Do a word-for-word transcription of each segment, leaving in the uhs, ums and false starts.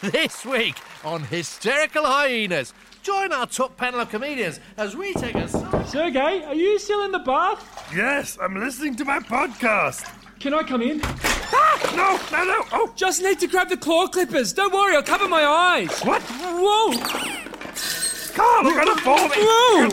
This week on Hysterical Hyenas, join our top panel of comedians as we take a... Sergey, are you still in the bath? Yes, I'm listening to my podcast. Can I come in? Ah! No, no, no. Oh, Just need to grab the claw clippers. Don't worry, I'll cover my eyes. what? Whoa! Carl, I'm gonna fall. Whoa!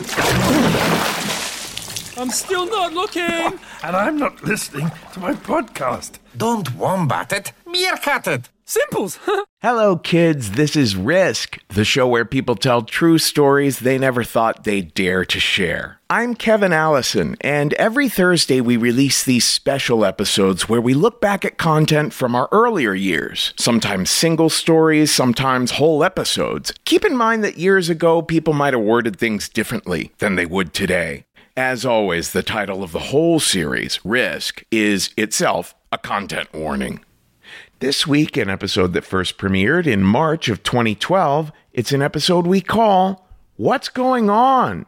I'm still not looking. And I'm not listening to my podcast. Don't wombat it, meerkat it. Simples. Hello, kids. This is Risk, the show where people tell true stories they never thought they'd dare to share. I'm Kevin Allison, and every Thursday we release these special episodes where we look back at content from our earlier years. Sometimes single stories, sometimes whole episodes. Keep in mind that years ago, people might have worded things differently than they would today. As always, the title of the whole series, Risk, is itself a content warning. This week, an episode that first premiered in March of twenty twelve, it's an episode we call, What's Going On?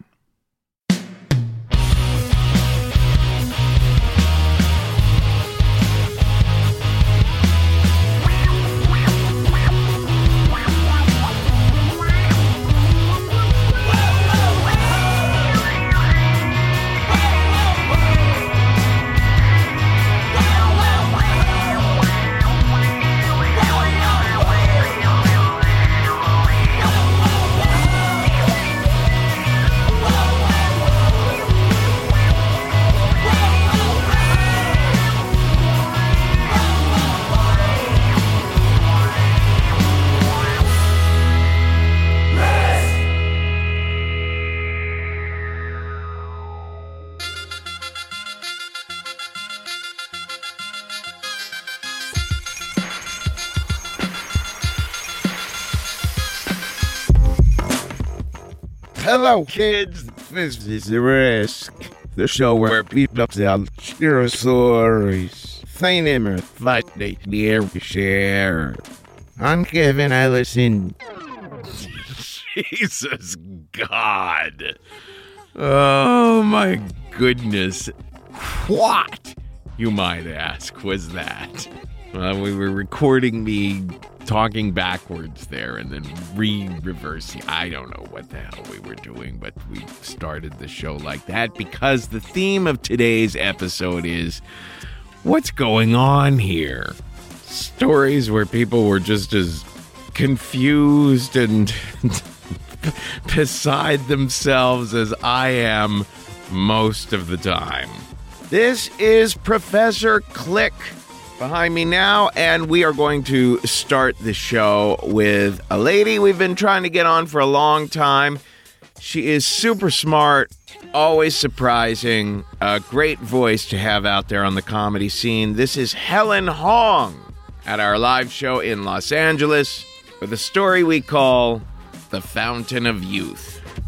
Hello, kids. This is Risk, the show where people tell true stories. They never thought they dare share. I'm Kevin Allison. Jesus God. Oh my goodness. What, you might ask, was that? Well, we were recording me talking backwards there and then re-reversing. I don't know what the hell we were doing, but we started the show like that because the theme of today's episode is what's going on here? Stories where people were just as confused and beside themselves as I am most of the time. This is Professor Click behind me now, and we are going to start the show with a lady we've been trying to get on for a long time. She is super smart, always surprising, a great voice to have out there on the comedy scene. This is Helen Hong at our live show in Los Angeles with a story we call The Fountain of Youth.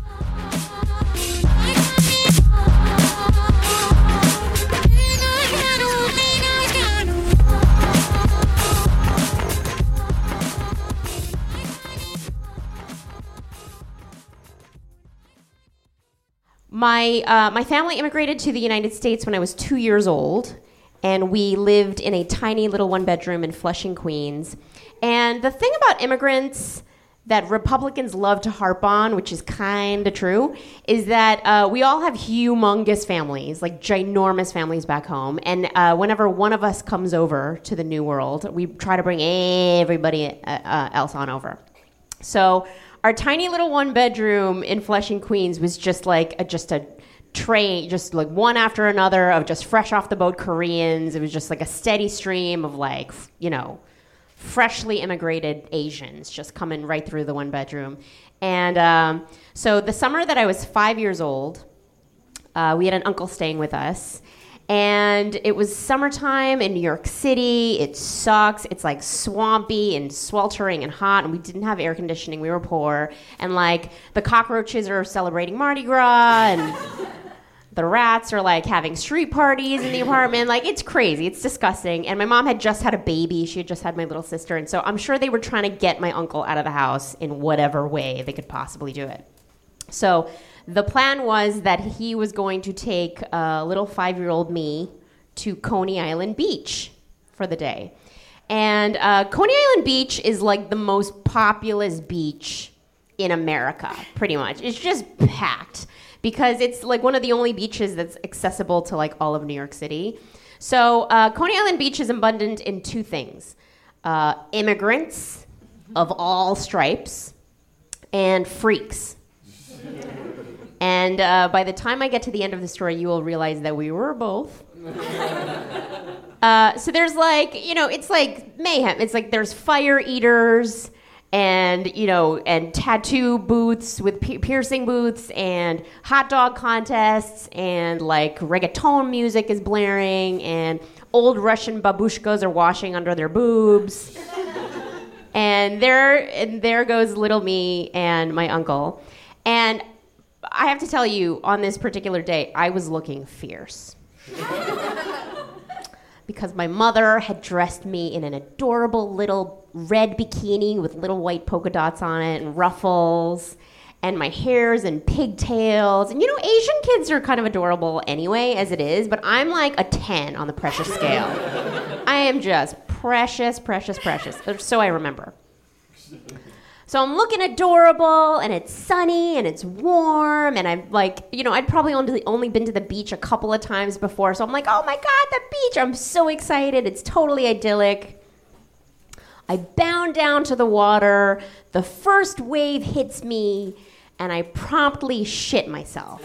My uh, my family immigrated to the United States when I was two years old, and we lived in a tiny little one-bedroom in Flushing, Queens. And the thing about immigrants that Republicans love to harp on, which is kind of true, is that uh, we all have humongous families, like ginormous families back home. And uh, whenever one of us comes over to the New World, we try to bring everybody uh, uh, else on over. So our tiny little one bedroom in Flushing, Queens was just like a, just a train, just like one after another of just fresh off the boat Koreans. It was just like a steady stream of like, you know, freshly immigrated Asians just coming right through the one bedroom. And um, so the summer that I was five years old, uh, we had an uncle staying with us. And it was summertime in New York City. It sucks. It's like swampy and sweltering and hot, and we didn't have air conditioning. We were poor. And like the cockroaches are celebrating Mardi Gras, and the rats are like having street parties in the apartment. Like, it's crazy. It's disgusting. And my mom had just had a baby. She had just had my little sister. And so I'm sure they were trying to get my uncle out of the house in whatever way they could possibly do it. So the plan was that he was going to take uh, little five-year-old me to Coney Island Beach for the day. And uh, Coney Island Beach is like the most populous beach in America, pretty much. It's just packed because it's like one of the only beaches that's accessible to like all of New York City. So uh, Coney Island Beach is abundant in two things. Uh, immigrants of all stripes and freaks. And uh, by the time I get to the end of the story, you will realize that we were both. Uh, so there's like, you know, it's like mayhem. It's like there's fire eaters and, you know, and tattoo booths with pi- piercing booths and hot dog contests and like reggaeton music is blaring and old Russian babushkas are washing under their boobs. And there, and there goes little me and my uncle. And I have to tell you, on this particular day, I was looking fierce. Because my mother had dressed me in an adorable little red bikini with little white polka dots on it and ruffles, and my hair's in pigtails. And you know, Asian kids are kind of adorable anyway, as it is, but I'm like a ten on the precious scale. I am just precious, precious, precious. So I remember. So I'm looking adorable, and it's sunny, and it's warm, and I'm like, you know, I'd probably only, only been to the beach a couple of times before, so I'm like, oh my God, the beach, I'm so excited, it's totally idyllic. I bound down to the water, the first wave hits me, and I promptly shit myself.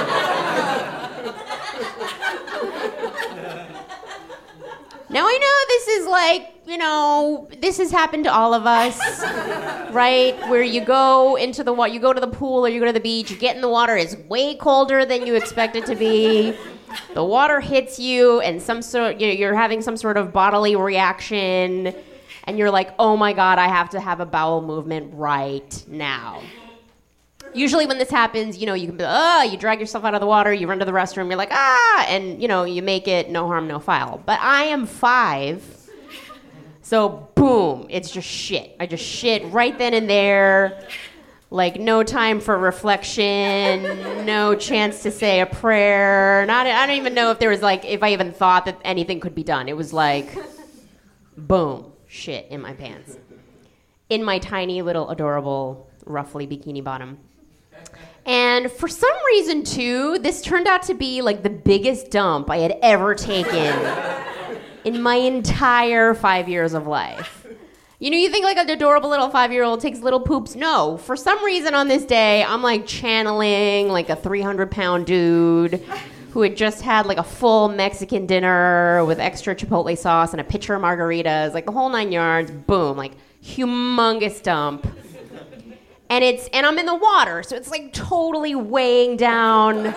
Now I know this is like, you know, this has happened to all of us, right? Where you go into the water, you go to the pool or you go to the beach, you get in the water, it's way colder than you expect it to be. The water hits you and some sort, you know, you're having some sort of bodily reaction and you're like, oh my God, I have to have a bowel movement right now. Usually when this happens, you know, you can be, oh, you drag yourself out of the water, you run to the restroom, you're like, ah, and, you know, you make it no harm, no foul. But I am five, so boom, it's just shit. I just shit right then and there, like no time for reflection, no chance to say a prayer. Not, I don't even know if there was like, if I even thought that anything could be done. It was like, boom, shit in my pants. In my tiny little adorable, roughly bikini bottom. And for some reason, too, this turned out to be like the biggest dump I had ever taken in my entire five years of life. You know, you think like an adorable little five-year-old takes little poops. No, for some reason on this day, I'm like channeling like a three hundred pound dude who had just had like a full Mexican dinner with extra Chipotle sauce and a pitcher of margaritas, like the whole nine yards. Boom, like humongous dump. And it's and I'm in the water, so it's like totally weighing down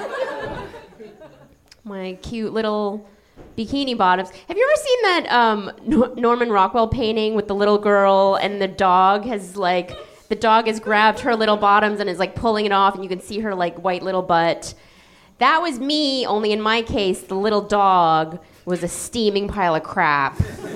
my cute little bikini bottoms. Have you ever seen that um, Nor- Norman Rockwell painting with the little girl and the dog has like the dog has grabbed her little bottoms and is like pulling it off, and you can see her like white little butt? That was me, only in my case, the little dog was a steaming pile of crap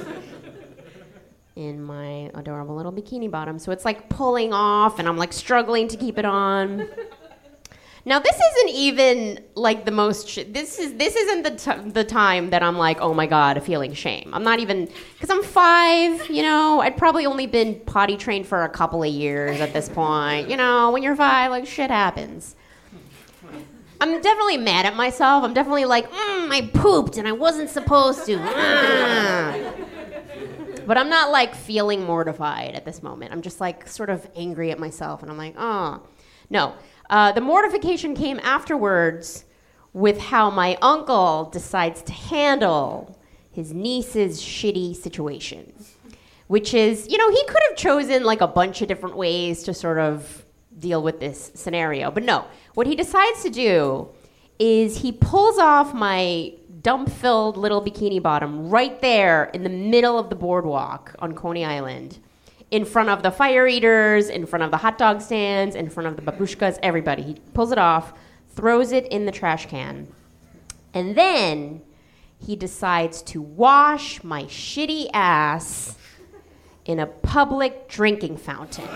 in my adorable little bikini bottom. So it's like pulling off and I'm like struggling to keep it on. Now this isn't even like the most, sh- this is, this isn't the, t- the time that I'm like, oh my God, feeling shame. I'm not even, cause I'm five, you know, I'd probably only been potty trained for a couple of years at this point. You know, when you're five, like shit happens. I'm definitely mad at myself. I'm definitely like, mm, I pooped and I wasn't supposed to. Mm. But I'm not like feeling mortified at this moment. I'm just like sort of angry at myself, and I'm like, oh. No, uh, the mortification came afterwards with how my uncle decides to handle his niece's shitty situation, which is, you know, he could have chosen like a bunch of different ways to sort of deal with this scenario. But no, what he decides to do is he pulls off my dump-filled little bikini bottom right there in the middle of the boardwalk on Coney Island, in front of the fire eaters, in front of the hot dog stands, in front of the babushkas, everybody. He pulls it off, throws it in the trash can, and then he decides to wash my shitty ass in a public drinking fountain.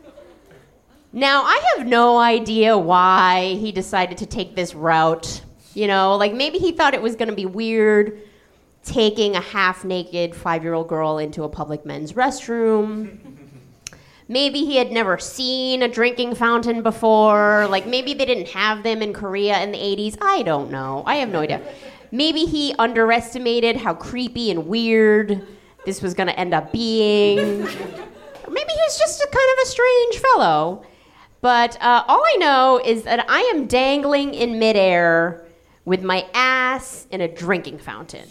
Now, I have no idea why he decided to take this route. You know, like maybe he thought it was going to be weird taking a half-naked five-year-old girl into a public men's restroom. Maybe he had never seen a drinking fountain before. Like maybe they didn't have them in Korea in the eighties. I don't know. I have no idea. Maybe he underestimated how creepy and weird this was going to end up being. Or maybe he was just a kind of a strange fellow. But uh, all I know is that I am dangling in midair with my ass in a drinking fountain.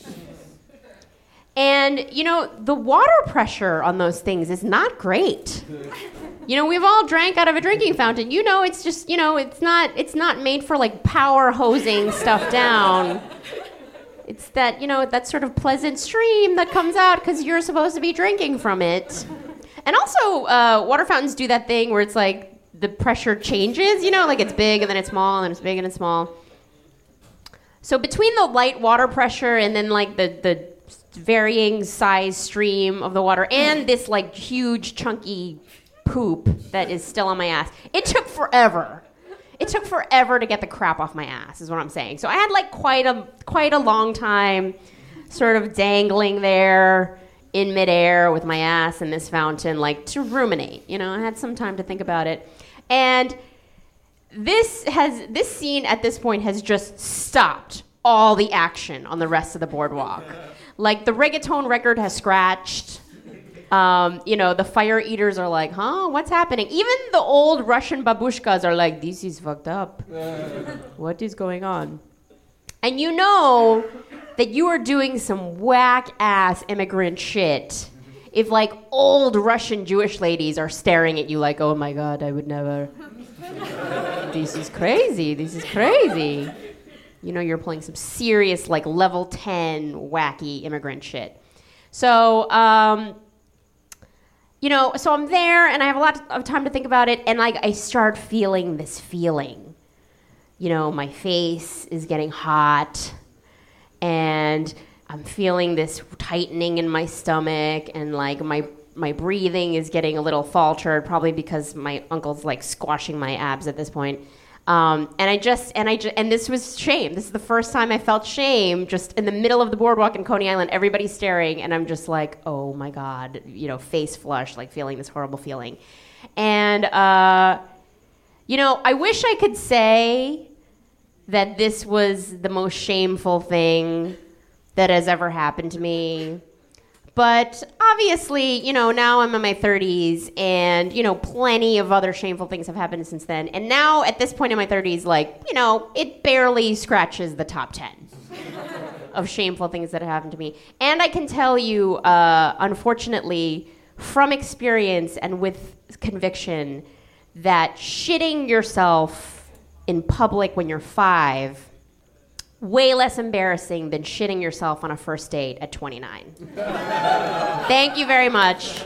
And, you know, the water pressure on those things is not great. You know, we've all drank out of a drinking fountain. You know, it's just, you know, it's not it's not made for, like, power hosing stuff down. It's that, you know, that sort of pleasant stream that comes out because you're supposed to be drinking from it. And also, uh, water fountains do that thing where it's like the pressure changes, you know, like it's big and then it's small and then it's big and it's small. So between the light water pressure and then like the, the varying size stream of the water and this like huge chunky poop that is still on my ass, it took forever. It took forever to get the crap off my ass, is what I'm saying. So I had like quite a quite a long time sort of dangling there in midair with my ass in this fountain, like to ruminate. You know, I had some time to think about it. And this has this scene at this point has just stopped all the action on the rest of the boardwalk. Like the reggaeton record has scratched. Um, you know, the fire eaters are like, huh, what's happening? Even the old Russian babushkas are like, this is fucked up. What is going on? And you know that you are doing some whack-ass immigrant shit if, like, old Russian Jewish ladies are staring at you like, oh, my God, I would never. This is crazy. This is crazy. You know, you're playing some serious, like, level ten wacky immigrant shit. So, um... You know, so I'm there, and I have a lot of time to think about it, and like I start feeling this feeling. You know, my face is getting hot, and I'm feeling this tightening in my stomach, and like my my breathing is getting a little faltered, probably because my uncle's like squashing my abs at this point. Um, and I just, and I just, and this was shame. This is the first time I felt shame, just in the middle of the boardwalk in Coney Island, everybody's staring, and I'm just like, oh my God, you know, face flush, like feeling this horrible feeling. And, uh, you know, I wish I could say that this was the most shameful thing that has ever happened to me. But obviously, you know, now I'm in my thirties and, you know, plenty of other shameful things have happened since then. And now at this point in my thirties, like, you know, it barely scratches the top ten of shameful things that have happened to me. And I can tell you, uh, unfortunately, from experience and with conviction, that shitting yourself in public when you're five way less embarrassing than shitting yourself on a first date at twenty-nine. Thank you very much.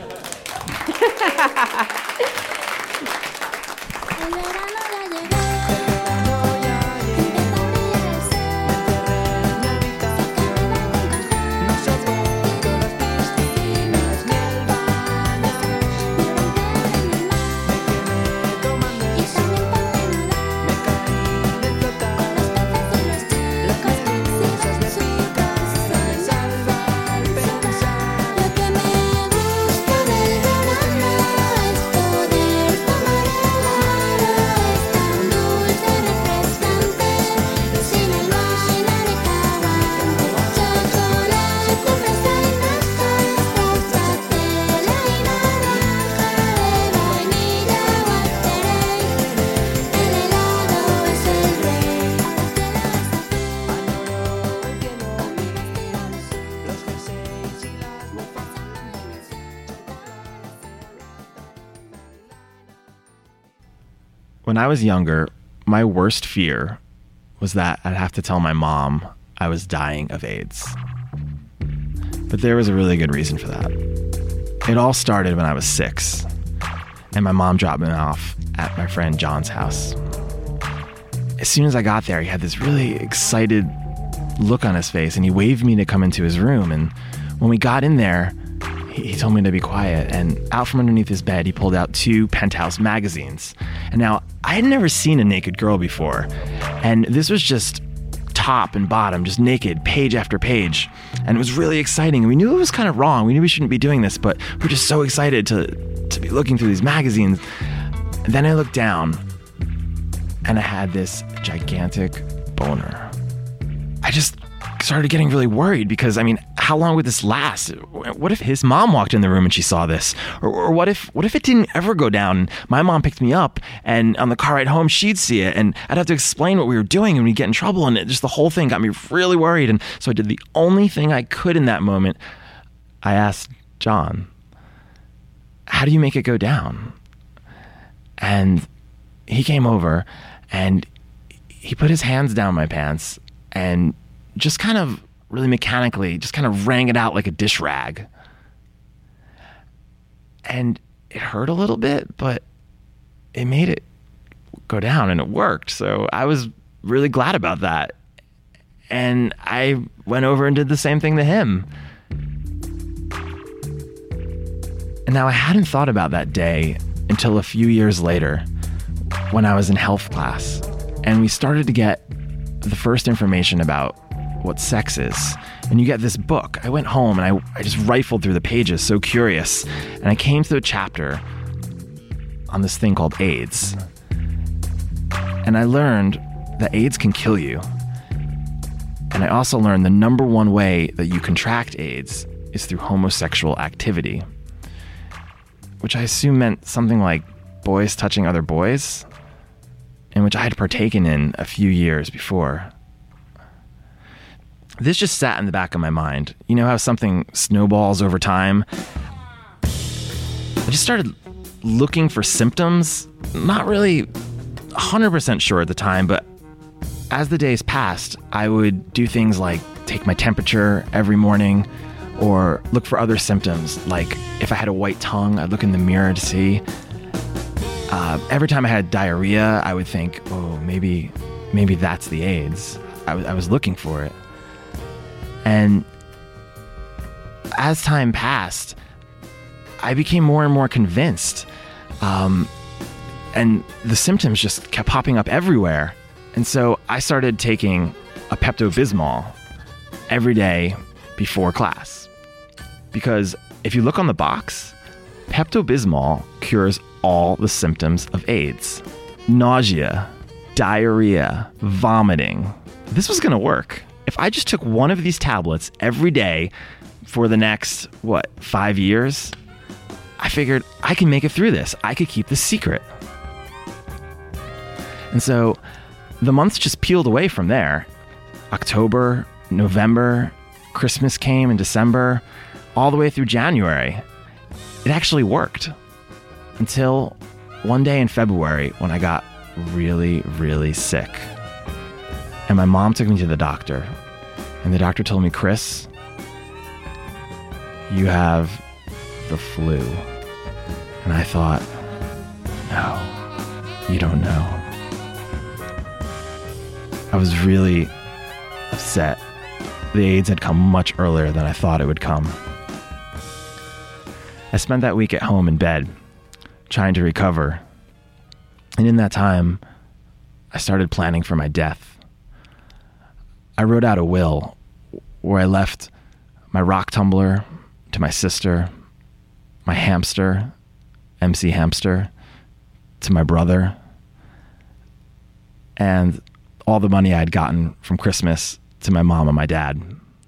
When I was younger, my worst fear was that I'd have to tell my mom I was dying of AIDS. But there was a really good reason for that. It all started when I was six, and my mom dropped me off at my friend John's house. As soon as I got there, he had this really excited look on his face, and he waved me to come into his room. And when we got in there, he told me to be quiet, and out from underneath his bed, he pulled out two Penthouse magazines. And now, I had never seen a naked girl before, and this was just top and bottom, just naked, page after page. And it was really exciting. And we knew it was kind of wrong. We knew we shouldn't be doing this, but we're just so excited to, to be looking through these magazines. And then I looked down and I had this gigantic boner. I just started getting really worried because, I mean, how long would this last? What if his mom walked in the room and she saw this? Or, or what if what if it didn't ever go down? My mom picked me up and on the car ride home, she'd see it and I'd have to explain what we were doing and we'd get in trouble. And it, just the whole thing got me really worried. And so I did the only thing I could in that moment. I asked John, how do you make it go down? And he came over and he put his hands down my pants and just kind of really mechanically, just kind of wrang it out like a dish rag. And it hurt a little bit, but it made it go down and it worked. So I was really glad about that. And I went over and did the same thing to him. And now I hadn't thought about that day until a few years later when I was in health class. And we started to get the first information about what sex is. And you get this book. I went home and I, I just rifled through the pages, so curious. And I came to a chapter on this thing called AIDS. And I learned that AIDS can kill you. And I also learned the number one way that you contract AIDS is through homosexual activity, which I assume meant something like boys touching other boys, in which I had partaken in a few years before. This just sat in the back of my mind. You know how something snowballs over time? I just started looking for symptoms. Not really one hundred percent sure at the time, but as the days passed, I would do things like take my temperature every morning or look for other symptoms. Like if I had a white tongue, I'd look in the mirror to see. Uh, every time I had diarrhea, I would think, oh, maybe maybe that's the AIDS. I, w- I was looking for it. And as time passed, I became more and more convinced. Um, and the symptoms just kept popping up everywhere. And so I started taking a Pepto-Bismol every day before class. Because if you look on the box, Pepto-Bismol cures all the symptoms of AIDS. Nausea, diarrhea, vomiting. This was going to work. If I just took one of these tablets every day for the next, what, five years, I figured I can make it through this. I could keep this secret. And so the months just peeled away from there. October, November, Christmas came in December, all the way through January. It actually worked. Until one day in February when I got really, really sick. And my mom took me to the doctor. And the doctor told me, Chris, you have the flu. And I thought, no, you don't know. I was really upset. The AIDS had come much earlier than I thought it would come. I spent that week at home in bed, trying to recover. And in that time, I started planning for my death. I wrote out a will where I left my rock tumbler to my sister, my hamster, M C Hamster, to my brother, and all the money I had gotten from Christmas to my mom and my dad.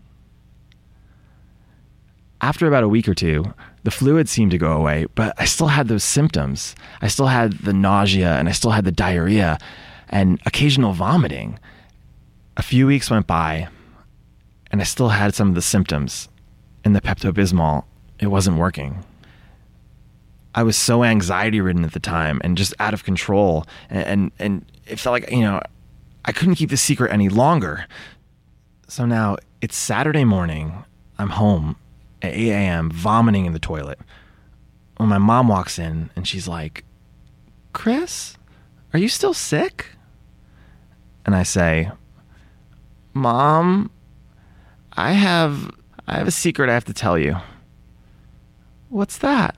After about a week or two, the fluid seemed to go away, but I still had those symptoms. I still had the nausea and I still had the diarrhea and occasional vomiting. A few weeks went by and I still had some of the symptoms, and the Pepto-Bismol, it wasn't working. I was so anxiety ridden at the time and just out of control, and, and, and it felt like, you know, I couldn't keep the secret any longer. So now it's Saturday morning. I'm home at eight a.m. vomiting in the toilet. When my mom walks in and she's like, Chris, are you still sick? And I say, Mom, I have I have a secret I have to tell you. What's that?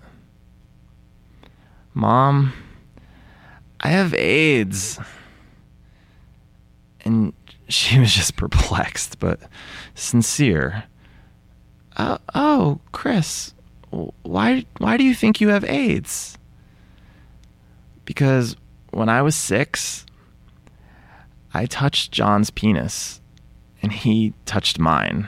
Mom, I have AIDS. And she was just perplexed, but sincere. Uh, oh, Chris, why, why do you think you have AIDS? Because when I was six, I touched John's penis, and he touched mine.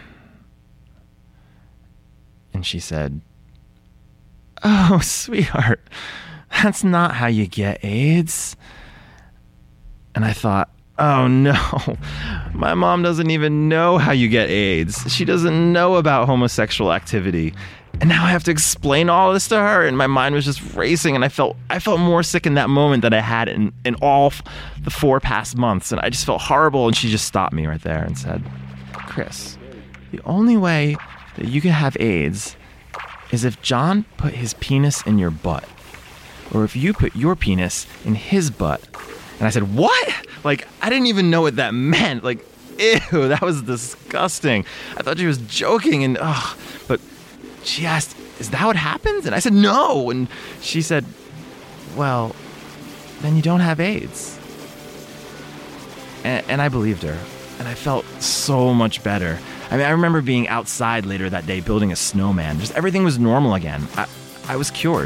And she said, oh, sweetheart, that's not how you get AIDS. And I thought, oh no, my mom doesn't even know how you get AIDS. She doesn't know about homosexual activity. And now I have to explain all this to her, and my mind was just racing, and I felt I felt more sick in that moment than I had in, in all f- the four past months, and I just felt horrible, and she just stopped me right there and said, Chris, the only way that you can have AIDS is if John put his penis in your butt, or if you put your penis in his butt. And I said, what? Like, I didn't even know what that meant. Like, ew, that was disgusting. I thought she was joking, and ugh, but she asked, is that what happens? And I said, no. And she said, well, then you don't have AIDS. And, and I believed her. And I felt so much better. I mean, I remember being outside later that day building a snowman. Just everything was normal again. I, I was cured.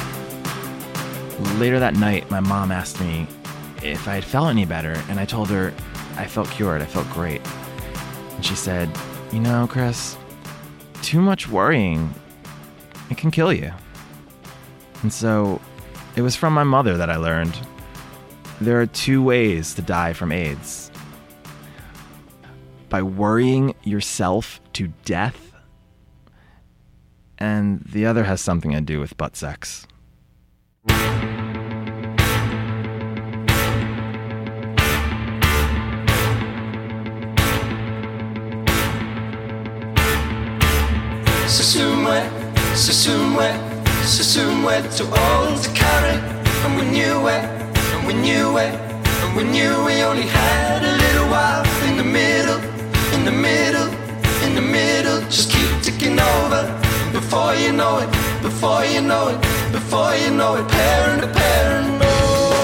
Later that night, my mom asked me if I had felt any better. And I told her I felt cured. I felt great. And she said, you know, Chris, too much worrying, it can kill you. And so it was from my mother that I learned there are two ways to die from AIDS. By worrying yourself to death, and the other has something to do with butt sex. Sasumwe, Sasumwe, Sasumwe, too old to carry. And we knew it, and we knew it, and we knew we only had a little while. In the middle, in the middle, in the middle, just keep ticking over. Before you know it, before you know it, before you know it, parent to parent, no.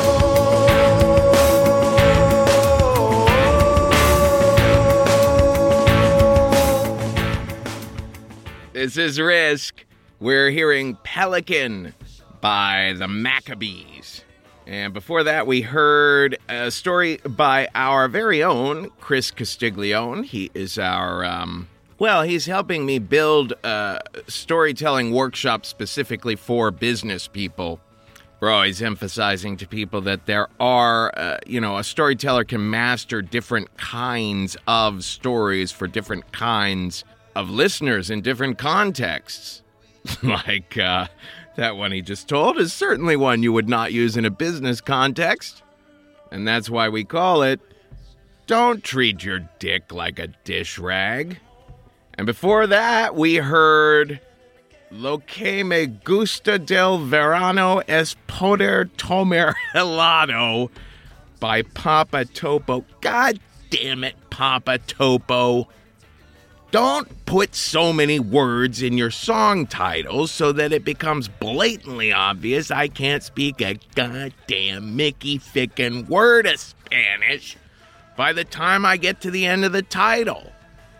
This is Risk. We're hearing Pelican by the Maccabees. And before that, we heard a story by our very own Chris Castiglione. He is our, um, well, he's helping me build a storytelling workshop specifically for business people. We're always emphasizing to people that there are, uh, you know, a storyteller can master different kinds of stories for different kinds of listeners in different contexts. Like, uh, that one he just told is certainly one you would not use in a business context. And that's why we call it, Don't Treat Your Dick Like a Dish Rag. And before that, we heard Lo que me gusta del verano es poder tomar helado by Papa Topo. God damn it, Papa Topo. Don't put so many words in your song titles so that it becomes blatantly obvious I can't speak a goddamn Mickey fickin' word of Spanish by the time I get to the end of the title.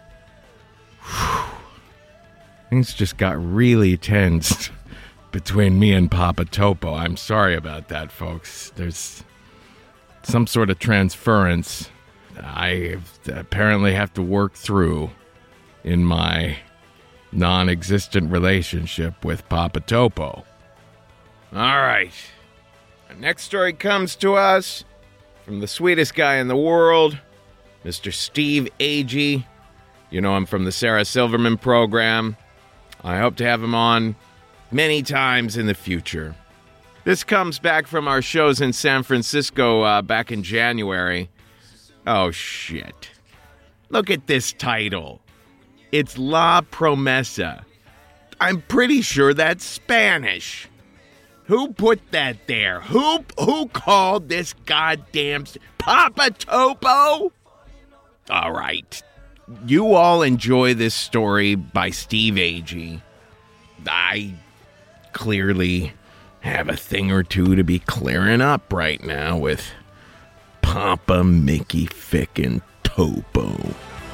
Whew. Things just got really tense between me and Papa Topo. I'm sorry about that, folks. There's some sort of transference I apparently have to work through in my non-existent relationship with Papa Topo. All right. Our next story comes to us from the sweetest guy in the world, Mister Steve Agee. You know him from the Sarah Silverman program. I hope to have him on many times in the future. This comes back from our shows in San Francisco uh, back in January. Oh, shit. Look at this title. It's La Promesa. I'm pretty sure that's Spanish. Who put that there? Who who called this goddamn st- Papa Topo? All right. You all enjoy this story by Steve Agee. I clearly have a thing or two to be clearing up right now with Papa Mickey Fickin' hobo.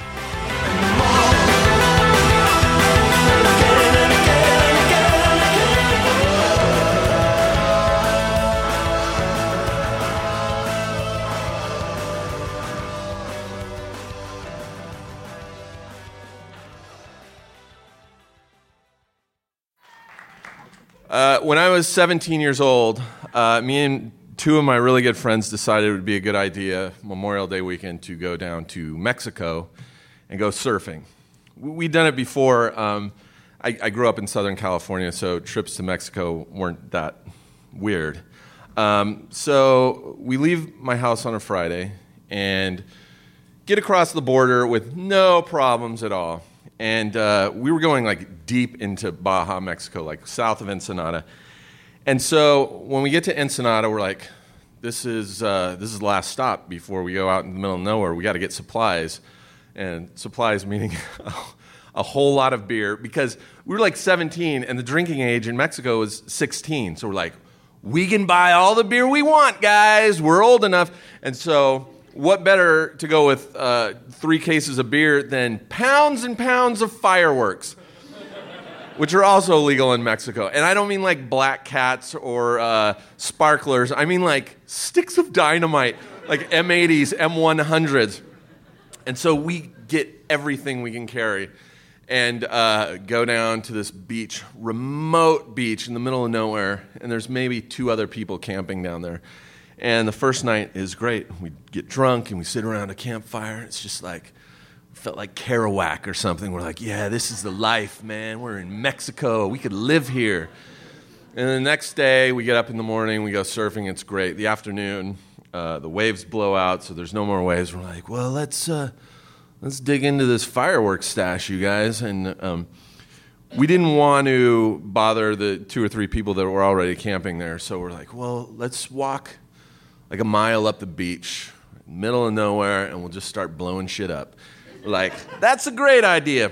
Uh, when I was seventeen years old, uh, me and two of my really good friends decided it would be a good idea, Memorial Day weekend, to go down to Mexico and go surfing. We'd done it before. Um, I, I grew up in Southern California, so trips to Mexico weren't that weird. Um, so we leave my house on a Friday and get across the border with no problems at all. And uh, we were going like deep into Baja, Mexico, like south of Ensenada. And so when we get to Ensenada, we're like, this is uh, this is the last stop before we go out in the middle of nowhere. We got to get supplies. And supplies meaning a whole lot of beer, because we were like seventeen and the drinking age in Mexico was sixteen. So we're like, we can buy all the beer we want, guys. We're old enough. And so what better to go with uh, three cases of beer than pounds and pounds of fireworks, which are also legal in Mexico. And I don't mean like Black Cats or uh, sparklers. I mean like sticks of dynamite, like M eighties, M one hundreds. And so we get everything we can carry and uh, go down to this beach, remote beach in the middle of nowhere, and there's maybe two other people camping down there. And the first night is great. We get drunk and we sit around a campfire. It's just like, felt like Kerouac or something. We're like, yeah, this is the life, man. We're in Mexico. We could live here. And the next day, we get up in the morning, we go surfing. It's great. The afternoon, uh, the waves blow out, so there's no more waves. We're like, well, let's uh, let's dig into this fireworks stash, you guys. And um, we didn't want to bother the two or three people that were already camping there. So we're like, well, let's walk like a mile up the beach, middle of nowhere, and we'll just start blowing shit up. We're like, that's a great idea.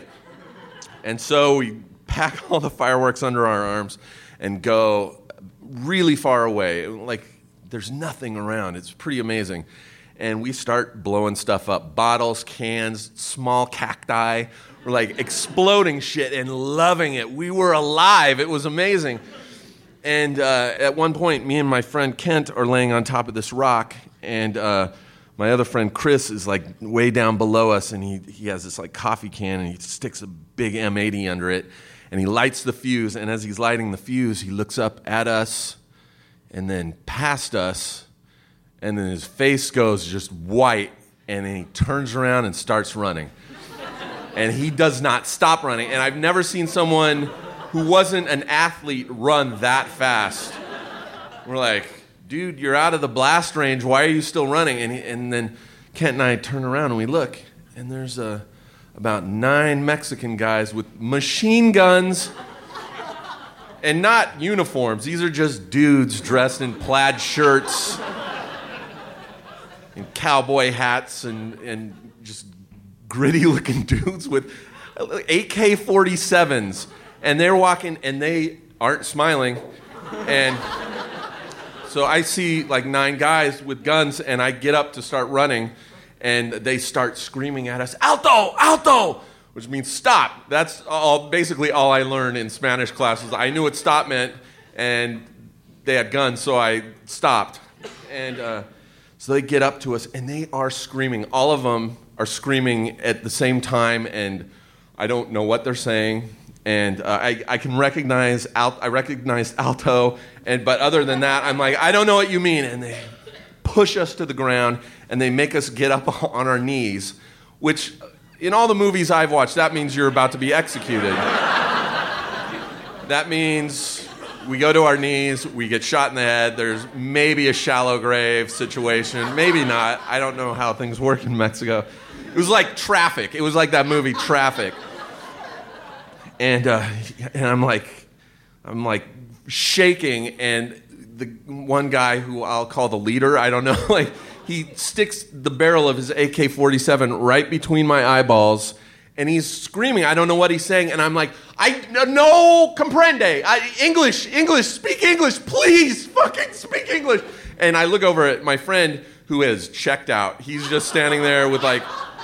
And so we pack all the fireworks under our arms and go really far away. Like, there's nothing around. It's pretty amazing. And we start blowing stuff up. Bottles, cans, small cacti. We're like exploding shit and loving it. We were alive. It was amazing. And uh, at one point, me and my friend Kent are laying on top of this rock, and uh, my other friend Chris is like way down below us, and he, he has this like coffee can, and he sticks a big M eighty under it, and he lights the fuse, and as he's lighting the fuse, he looks up at us and then past us, and then his face goes just white, and then he turns around and starts running. And he does not stop running, and I've never seen someone who wasn't an athlete run that fast. We're like, dude, you're out of the blast range. Why are you still running? And, he, and then Kent and I turn around and we look, and there's uh, about nine Mexican guys with machine guns and not uniforms. These are just dudes dressed in plaid shirts and cowboy hats and, and just gritty-looking dudes with A K forty-sevens. And they're walking, and they aren't smiling. And so I see like nine guys with guns, and I get up to start running, and they start screaming at us, "Alto! Alto!" which means stop. That's all, basically all I learned in Spanish classes. I knew what stop meant, and they had guns, so I stopped. And uh, so they get up to us, and they are screaming. All of them are screaming at the same time, and I don't know what they're saying. And uh, I, I can recognize Al- I recognize Alto, and but other than that, I'm like, I don't know what you mean. And they push us to the ground, and they make us get up on our knees, which in all the movies I've watched, that means you're about to be executed. That means we go to our knees, we get shot in the head, there's maybe a shallow grave situation, maybe not. I don't know how things work in Mexico. It was like Traffic. It was like that movie Traffic. And uh, and I'm like, I'm like shaking, and the one guy who I'll call the leader, I don't know, like he sticks the barrel of his A K forty-seven right between my eyeballs, and he's screaming. I don't know what he's saying, and I'm like, I no comprende, I, English, English, speak English, please, fucking speak English. And I look over at my friend who is checked out. He's just standing there with like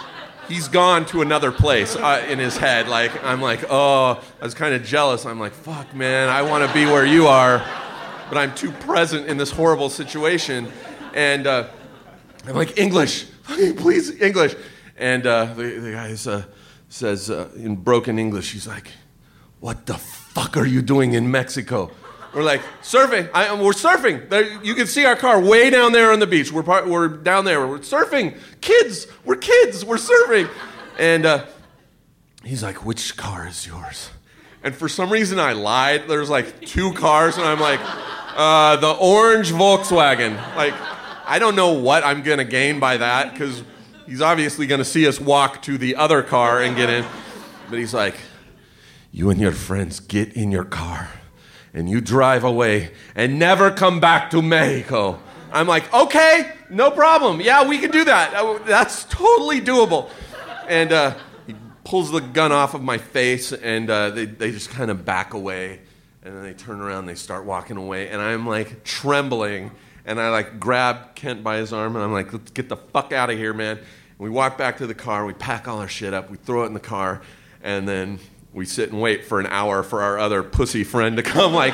he's gone to another place uh, in his head. Like, I'm like, oh, I was kind of jealous. I'm like, fuck, man, I want to be where you are, but I'm too present in this horrible situation. And uh, I'm like, English, please, English. And uh, the, the guy uh, says uh, in broken English, he's like, what the fuck are you doing in Mexico? We're like, surfing. I, we're surfing. There, you can see our car way down there on the beach. We're part, we're down there. We're surfing. Kids. We're kids. We're surfing. And uh, he's like, which car is yours? And for some reason I lied. There's like two cars, and I'm like, uh, the orange Volkswagen. Like, I don't know what I'm going to gain by that, because he's obviously going to see us walk to the other car and get in. But he's like, you and your friends get in your car and you drive away and never come back to Mexico. I'm like, okay, no problem. Yeah, we can do that. That's totally doable. And uh, he pulls the gun off of my face, and uh, they, they just kind of back away. And then they turn around and they start walking away. And I'm like trembling. And I like grab Kent by his arm, and I'm like, let's get the fuck out of here, man. And we walk back to the car. We pack all our shit up. We throw it in the car. And then we sit and wait for an hour for our other pussy friend to come, like,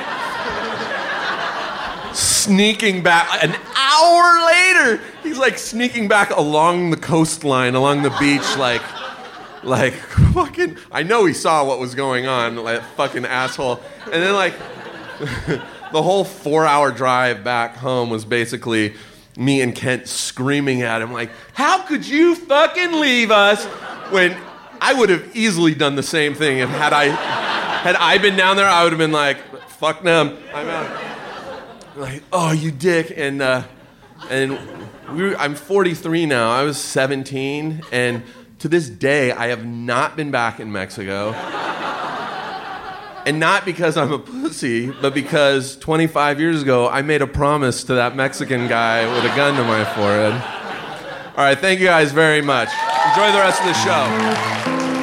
sneaking back. An hour later, he's, like, sneaking back along the coastline, along the beach, like, like, fucking, I know he saw what was going on, like, fucking asshole. And then, like, the whole four-hour drive back home was basically me and Kent screaming at him, like, how could you fucking leave us when... I would have easily done the same thing, and had I had I been down there, I would have been like, fuck them, I'm out. Like, oh, you dick. And uh, and we were, I'm forty-three now. I was seventeen, and to this day, I have not been back in Mexico. And not because I'm a pussy, but because twenty-five years ago, I made a promise to that Mexican guy with a gun to my forehead. All right, thank you guys very much. Enjoy the rest of the show.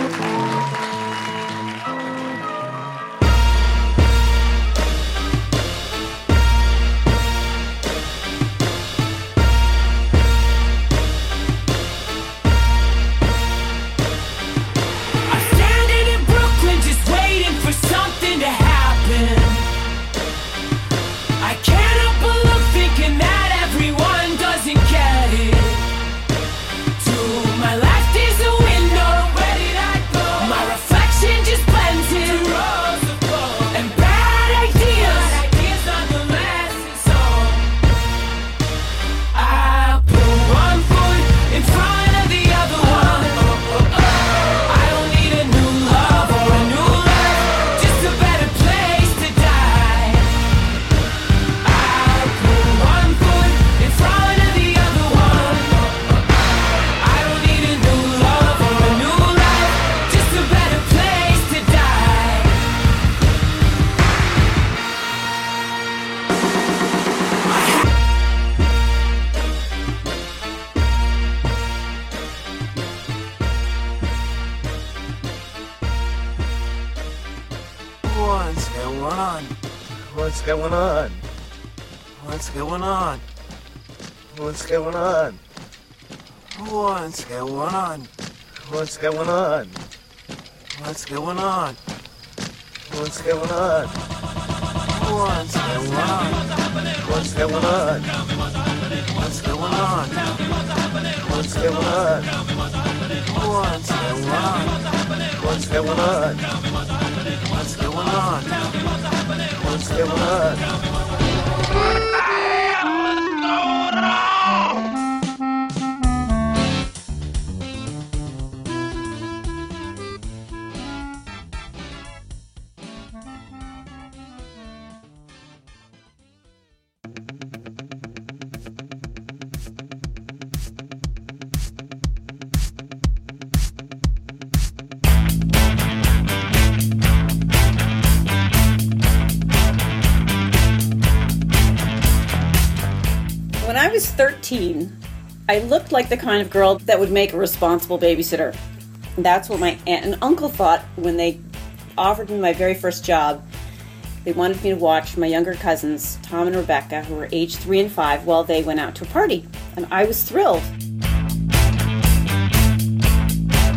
What's going on? What's going on? What's going on? What's going on? What's going on? What's going on? What's going on? What's going on? What's going on? What's going on? What's going on? What's going on? What's going on? What's going on? What's going on? When I was thirteen, I looked like the kind of girl that would make a responsible babysitter. That's what my aunt and uncle thought when they offered me my very first job. They wanted me to watch my younger cousins, Tom and Rebecca, who were aged three and five, while they went out to a party. And I was thrilled.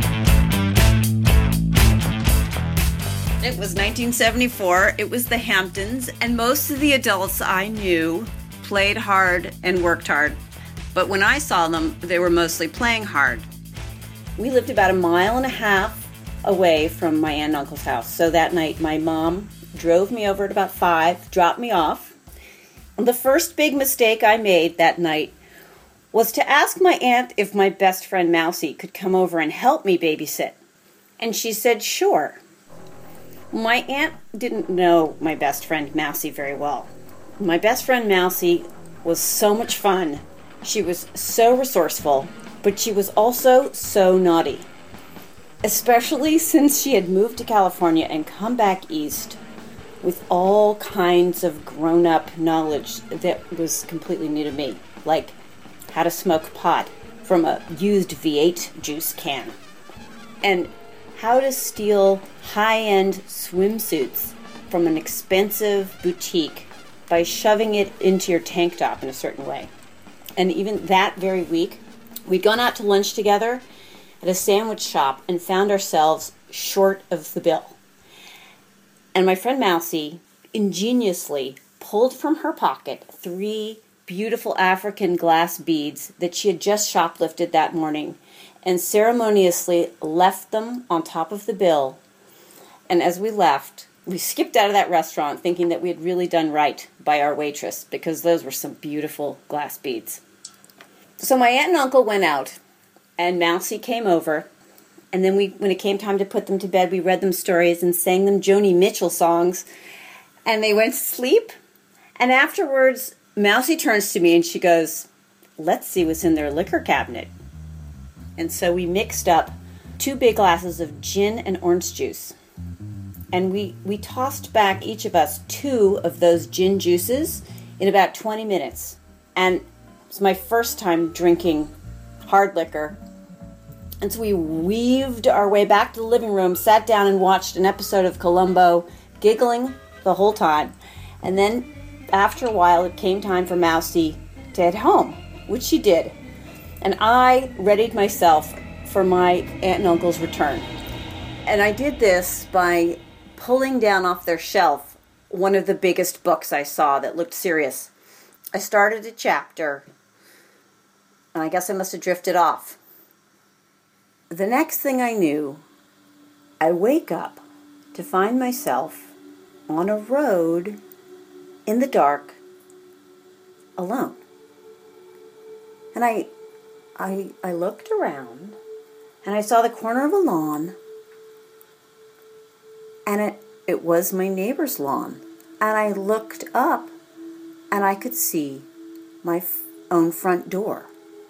It was nineteen seventy-four. It was the Hamptons, and most of the adults I knew played hard and worked hard. But when I saw them, they were mostly playing hard. We lived about a mile and a half away from my aunt and uncle's house. So that night, my mom drove me over at about five, dropped me off. And the first big mistake I made that night was to ask my aunt if my best friend Mousie could come over and help me babysit. And she said, sure. My aunt didn't know my best friend Mousie very well. My best friend Mousie was so much fun. She was so resourceful, but she was also so naughty. Especially since she had moved to California and come back east with all kinds of grown-up knowledge that was completely new to me, like how to smoke pot from a used V eight juice can, and how to steal high-end swimsuits from an expensive boutique by shoving it into your tank top in a certain way. And even that very week, we'd gone out to lunch together at a sandwich shop and found ourselves short of the bill. And my friend Mousie ingeniously pulled from her pocket three beautiful African glass beads that she had just shoplifted that morning and ceremoniously left them on top of the bill. And as we left, we skipped out of that restaurant thinking that we had really done right by our waitress, because those were some beautiful glass beads. So my aunt and uncle went out, and Mousie came over, and then we, when it came time to put them to bed, we read them stories and sang them Joni Mitchell songs, and they went to sleep. And afterwards, Mousie turns to me and she goes, let's see what's in their liquor cabinet. And so we mixed up two big glasses of gin and orange juice. And we, we tossed back, each of us, two of those gin juices in about twenty minutes. And it's my first time drinking hard liquor. And so we weaved our way back to the living room, sat down and watched an episode of Columbo, giggling the whole time. And then after a while, it came time for Mousie to head home, which she did. And I readied myself for my aunt and uncle's return. And I did this by pulling down off their shelf one of the biggest books I saw that looked serious. I started a chapter, and I guess I must have drifted off. The next thing I knew, I wake up to find myself on a road in the dark, alone. And I, I, I looked around, and I saw the corner of a lawn, and it, it was my neighbor's lawn. And I looked up, and I could see my f- own front door.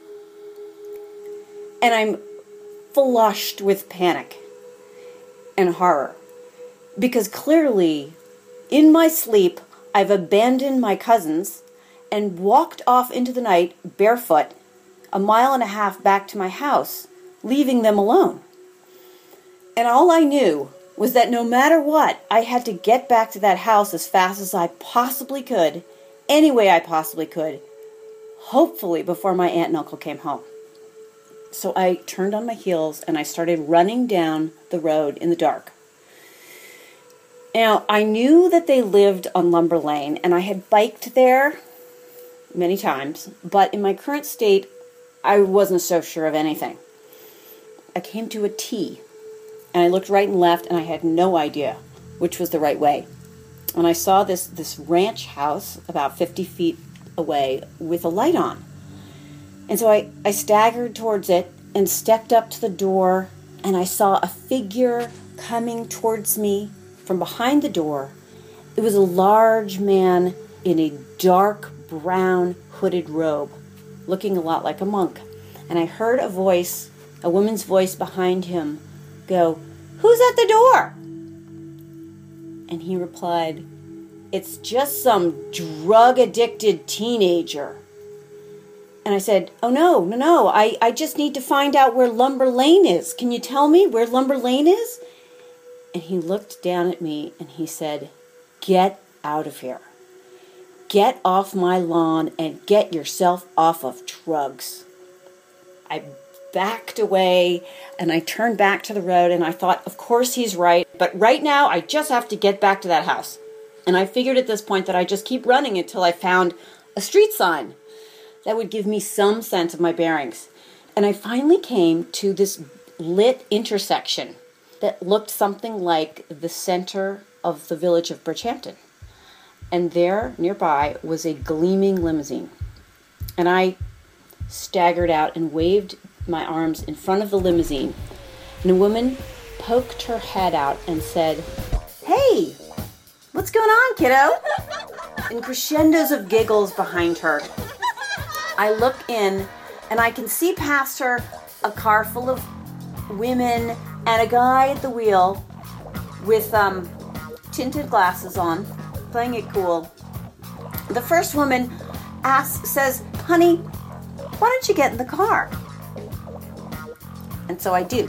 And I'm flushed with panic and horror, because clearly, in my sleep, I've abandoned my cousins and walked off into the night barefoot a mile and a half back to my house, leaving them alone. And all I knew was that no matter what, I had to get back to that house as fast as I possibly could, any way I possibly could, hopefully before my aunt and uncle came home. So I turned on my heels and I started running down the road in the dark. Now, I knew that they lived on Lumber Lane, and I had biked there many times, but in my current state, I wasn't so sure of anything. I came to a T, and I looked right and left, and I had no idea which was the right way. And I saw this, this ranch house about fifty feet away with a light on. And so I, I staggered towards it and stepped up to the door, and I saw a figure coming towards me from behind the door. It was a large man in a dark brown hooded robe, looking a lot like a monk. And I heard a voice, a woman's voice behind him, go, "Who's at the door?" And he replied, "It's just some drug-addicted teenager." And I said, "Oh, no, no, no, I, I just need to find out where Lumber Lane is. Can you tell me where Lumber Lane is?" And he looked down at me and he said, "Get out of here. Get off my lawn and get yourself off of drugs." I backed away and I turned back to the road and I thought, of course he's right. But right now, I just have to get back to that house. And I figured at this point that I just keep running until I found a street sign that would give me some sense of my bearings. And I finally came to this lit intersection that looked something like the center of the village of Bridgehampton. And there, nearby, was a gleaming limousine. And I staggered out and waved my arms in front of the limousine. And a woman poked her head out and said, "Hey, what's going on, kiddo?" And crescendos of giggles behind her. I look in, and I can see past her a car full of women and a guy at the wheel with um, tinted glasses on, playing it cool. The first woman asks, says, "Honey, why don't you get in the car?" And so I do.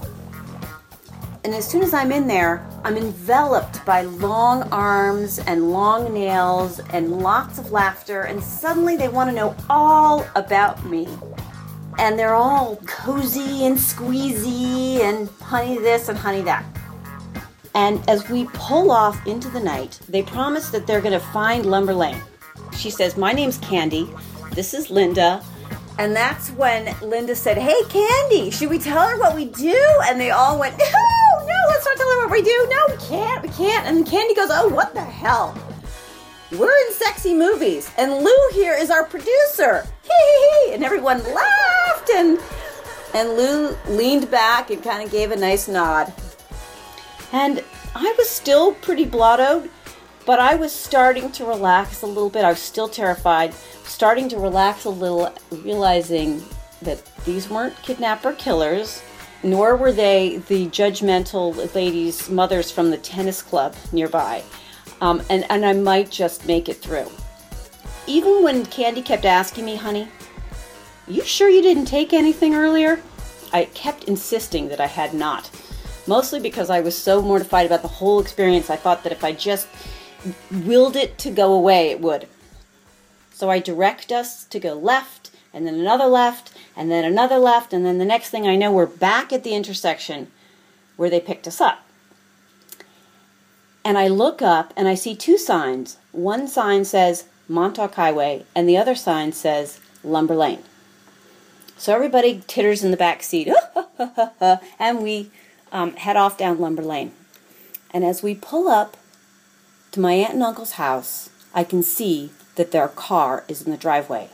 And as soon as I'm in there, I'm enveloped by long arms and long nails and lots of laughter, and suddenly they want to know all about me. And they're all cozy and squeezy and honey this and honey that. And as we pull off into the night, they promise that they're going to find Lumber Lane. She says, "My name's Candy. This is Linda." And that's when Linda said, "Hey, Candy, should we tell her what we do?" And they all went, "No, no, let's not tell her what we do. No, we can't, we can't." And Candy goes, "Oh, what the hell? We're in sexy movies, and Lou here is our producer." Hee. And everyone laughed, and, and Lou leaned back and kind of gave a nice nod. And I was still pretty blottoed, but I was starting to relax a little bit. I was still terrified, starting to relax a little, realizing that these weren't kidnapper killers, nor were they the judgmental ladies' mothers from the tennis club nearby. Um, and, and I might just make it through. Even when Candy kept asking me, "Honey, you sure you didn't take anything earlier?" I kept insisting that I had not. Mostly because I was so mortified about the whole experience, I thought that if I just willed it to go away, it would. So I direct us to go left, and then another left, and then another left, and then the next thing I know, we're back at the intersection where they picked us up. And I look up, and I see two signs. One sign says Montauk Highway, and the other sign says Lumber Lane. So everybody titters in the back seat, and we um, head off down Lumber Lane. And as we pull up to my aunt and uncle's house, I can see that their car is in the driveway.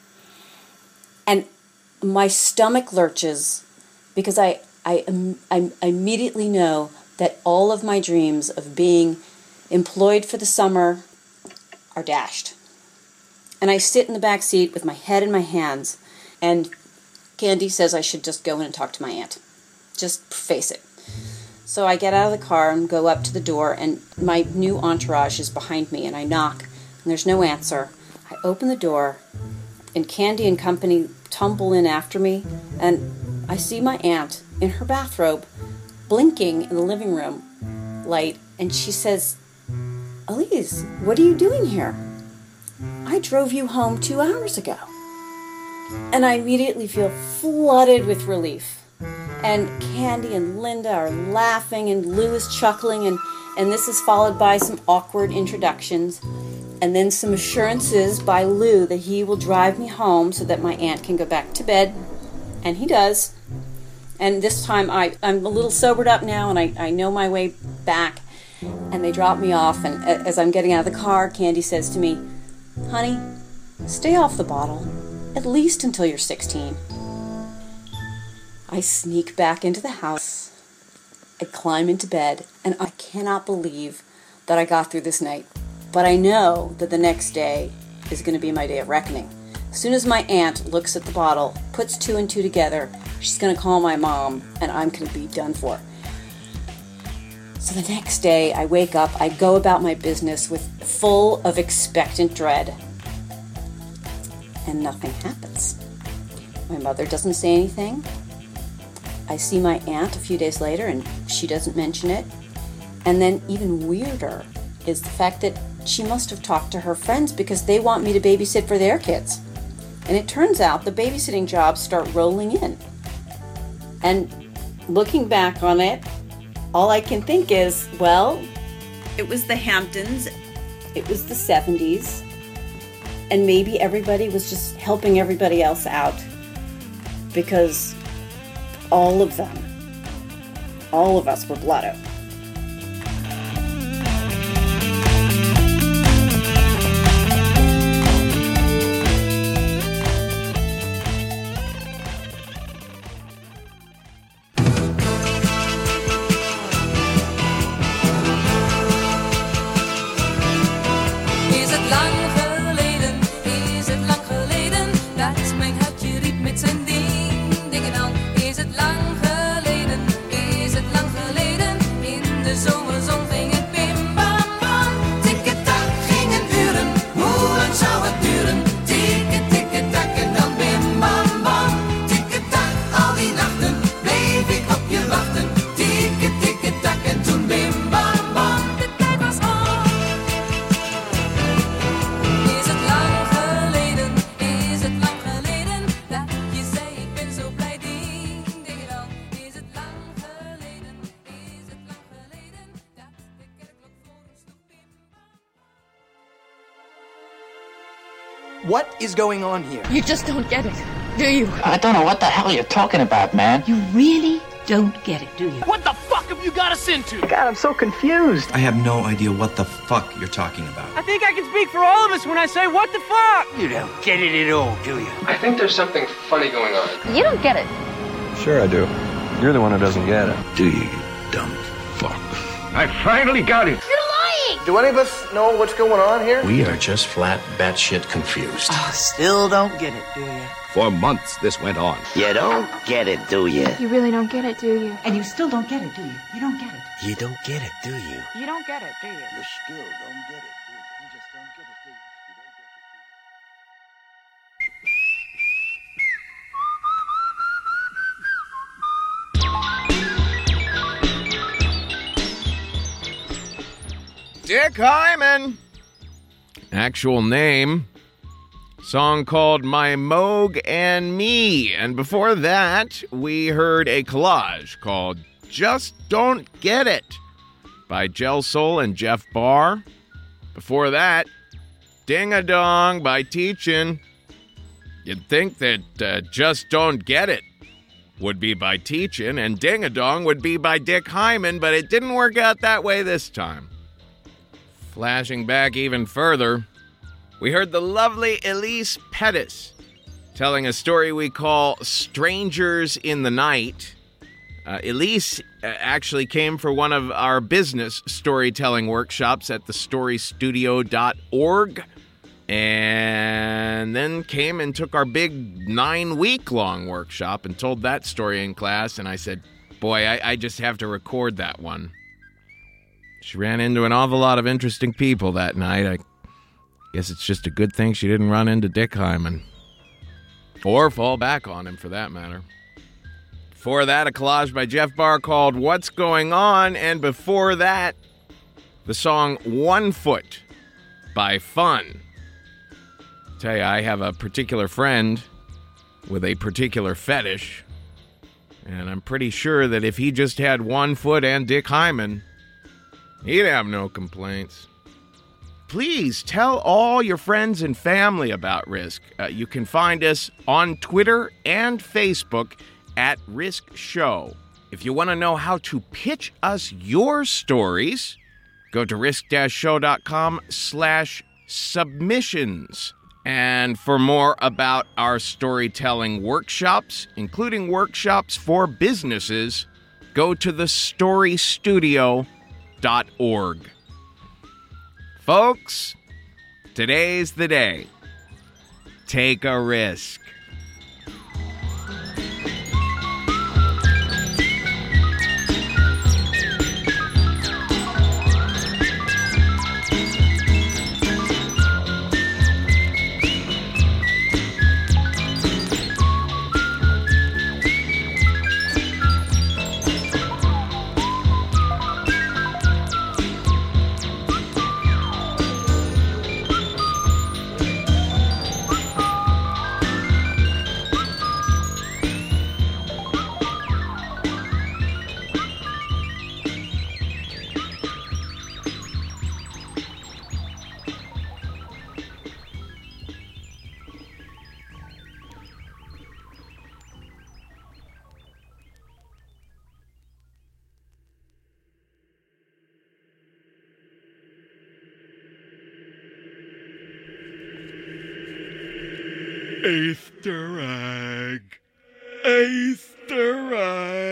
And my stomach lurches because I, I, I, I immediately know that all of my dreams of being employed for the summer are dashed. And I sit in the back seat with my head in my hands, and Candy says I should just go in and talk to my aunt. Just face it. So I get out of the car and go up to the door, and my new entourage is behind me, and I knock, and there's no answer. I open the door, and Candy and company tumble in after me, and I see my aunt in her bathrobe, blinking in the living room light, and she says, "Elise, what are you doing here? I drove you home two hours ago." And I immediately feel flooded with relief. And Candy and Linda are laughing, and Lou is chuckling, and, and this is followed by some awkward introductions, and then some assurances by Lou that he will drive me home so that my aunt can go back to bed. And he does. And this time I, I'm a little sobered up now, and I, I know my way back. And they drop me off, and as I'm getting out of the car, Candy says to me, "Honey, stay off the bottle, at least until you're sixteen. I sneak back into the house. I climb into bed, and I cannot believe that I got through this night. But I know that the next day is going to be my day of reckoning. As soon as my aunt looks at the bottle, puts two and two together, she's going to call my mom, and I'm going to be done for. So the next day, I wake up, I go about my business with full of expectant dread. And nothing happens. My mother doesn't say anything. I see my aunt a few days later, and she doesn't mention it. And then even weirder is the fact that she must have talked to her friends because they want me to babysit for their kids. And it turns out the babysitting jobs start rolling in. And looking back on it, all I can think is, well, it was the Hamptons, it was the seventies, and maybe everybody was just helping everybody else out, because all of them, all of us were blotto. What is going on here? You just don't get it, do you? I don't know what the hell you're talking about, man. You really don't get it, do you? What the fuck have you got us into? God, I'm so confused. I have no idea what the fuck you're talking about. I think I can speak for all of us when I say, what the fuck? You don't get it at all, do you? I think there's something funny going on. You don't get it. Sure I do. You're the one who doesn't get it. Do you, you dumb fuck? I finally got it. You're lying! Do any of us know what's going on here? We are just flat batshit confused. Oh, still don't get it, do you? For months this went on. You don't get it, do you? You really don't get it, do you? And you still don't get it, do you? You don't get it. You don't get it, do you? You don't get it, do you? You still don't get it, do you? You just don't get it, do you? Dick Hyman. Actual name. Song called My Moog and Me. And before that, we heard a collage called Just Don't Get It by Gel Soul and Jeff Barr. Before that, Ding a Dong by Teachin'. You'd think that uh, Just Don't Get It would be by Teachin' and Ding a Dong would be by Dick Hyman, but it didn't work out that way this time. Flashing back even further, we heard the lovely Elise Pettis telling a story we call Strangers in the Night. Uh, Elise uh, actually came for one of our business storytelling workshops at the story studio dot org and then came and took our big nine-week-long workshop and told that story in class, and I said, boy, I, I just have to record that one. She ran into an awful lot of interesting people that night. I guess it's just a good thing she didn't run into Dick Hyman. Or fall back on him, for that matter. Before that, a collage by Jeff Barr called What's Going On? And before that, the song One Foot by Fun. Tell you, I have a particular friend with a particular fetish. And I'm pretty sure that if he just had one foot and Dick Hyman, he'd have no complaints. Please tell all your friends and family about Risk. Uh, you can find us on Twitter and Facebook at Risk Show. If you want to know how to pitch us your stories, go to risk-show.com slash submissions. And for more about our storytelling workshops, including workshops for businesses, go to the story studio dot org. Folks, today's the day. Take a risk. Easter egg. Easter egg.